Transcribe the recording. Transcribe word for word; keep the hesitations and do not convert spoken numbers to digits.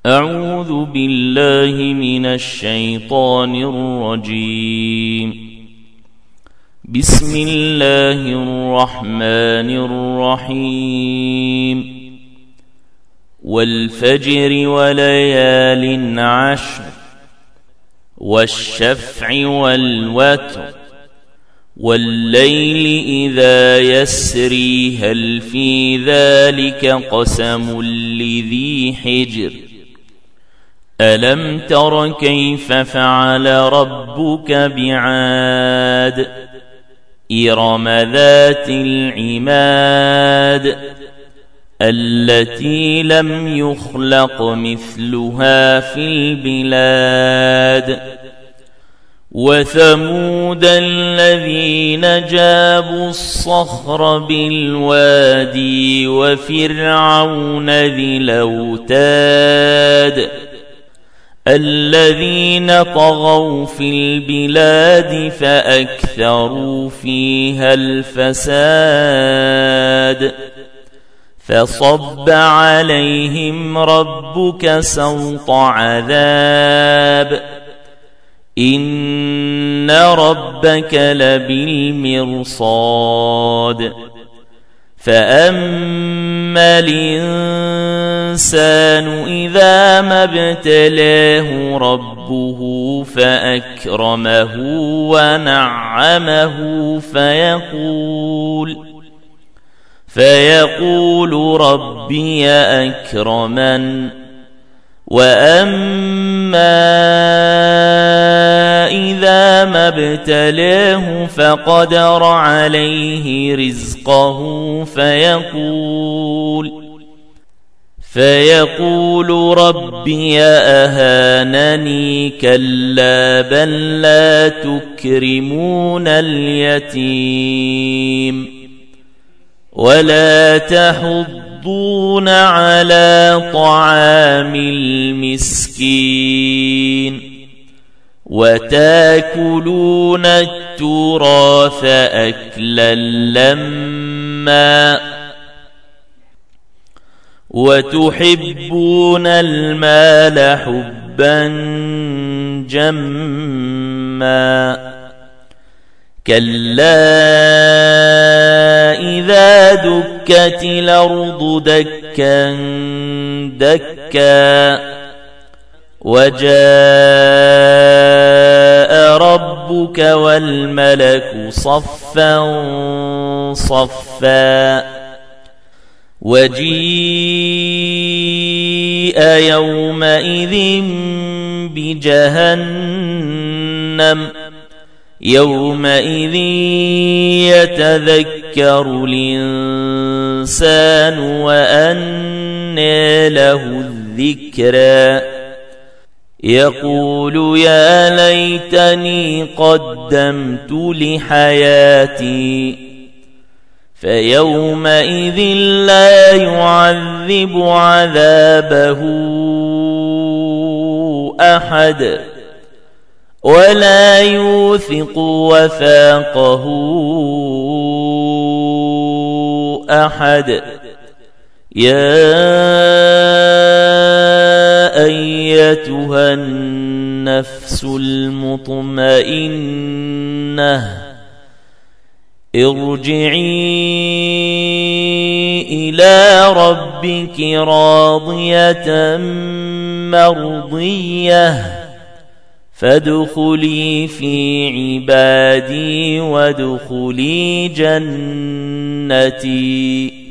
أعوذ بالله من الشيطان الرجيم. بسم الله الرحمن الرحيم. والفجر وليال عشر والشفع والوتر والليل إذا يسري هل في ذلك قسم لذي حجر ألم تر كيف فعل ربك بعاد إرم ذات العماد التي لم يخلق مثلها في البلاد وثمود الذين جابوا الصخر بالوادي وفرعون ذي الأوتاد الذين طغوا في البلاد فأكثروا فيها الفساد فصب عليهم ربك سوط عذاب إن ربك لبالمرصاد فأما الإنسان إذا ما ابتلاه ربه فأكرمه ونعمه فيقول فيقول ربي أكرمن وأما إذا ما ابتلاه فقدر عليه رزقه فيقول فيقول ربي أهانني كلا بل لا تكرمون اليتيم ولا تحضون على طعام المسكين وتاكلون التراث أكلا لما وتحبون المال حبا جما كلا إذا دكت الأرض دكا دكا وجاء ربك والملك صفا صفا وجيء يومئذ بجهنم يومئذ يتذكر الإنسان وأنى له الذكرى يقول يا ليتني قدمت لحياتي فيومئذ لا يعذب عذابه أحد ولا يوثق وثاقه أحد يا أيتها النفس المطمئنة ارجعي إلى ربك راضية مرضية فادخلي في عبادي وادخلي جنتي.